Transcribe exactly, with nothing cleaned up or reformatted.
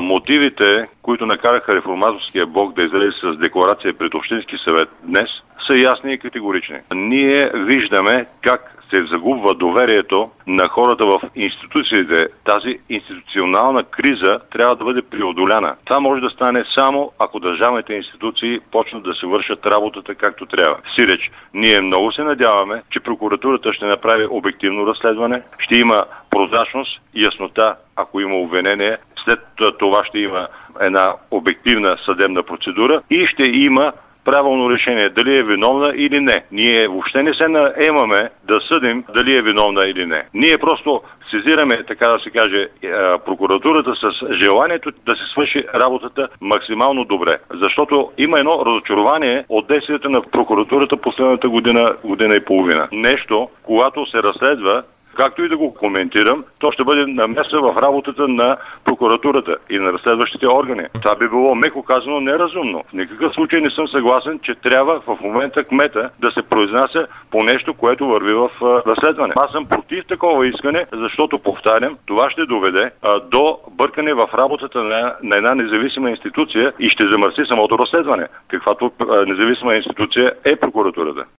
мотивите, които накараха Реформаторския блок да излезе с декларация пред Общински съвет днес, са ясни и категорични. Ние виждаме как се загубва доверието на хората в институциите. Тази институционална криза трябва да бъде преодоляна. Това може да стане само ако държавните институции почнат да се вършат работата както трябва. Сиреч, ние много се надяваме, че прокуратурата ще направи обективно разследване, ще има прозрачност и яснота, ако има обвинение. След това ще има една обективна съдебна процедура и ще има правилно решение, дали е виновна или не. Ние въобще не се наемаме да съдим дали е виновна или не. Ние просто сезираме, така да се каже, прокуратурата с желанието да се свърши работата максимално добре. Защото има едно разочарование от действията на прокуратурата последната година, година и половина. Нещо, когато се разследва, както и да го коментирам, то ще бъде намеса в работата на прокуратурата и на разследващите органи. Това би било, меко казано, неразумно. В никакъв случай не съм съгласен, че трябва в момента кмета да се произнася по нещо, което върви в разследване. Аз съм против такова искане, защото, повтарям, това ще доведе а, до бъркане в работата на, на една независима институция и ще замърси самото разследване, каквато а, независима институция е прокуратурата.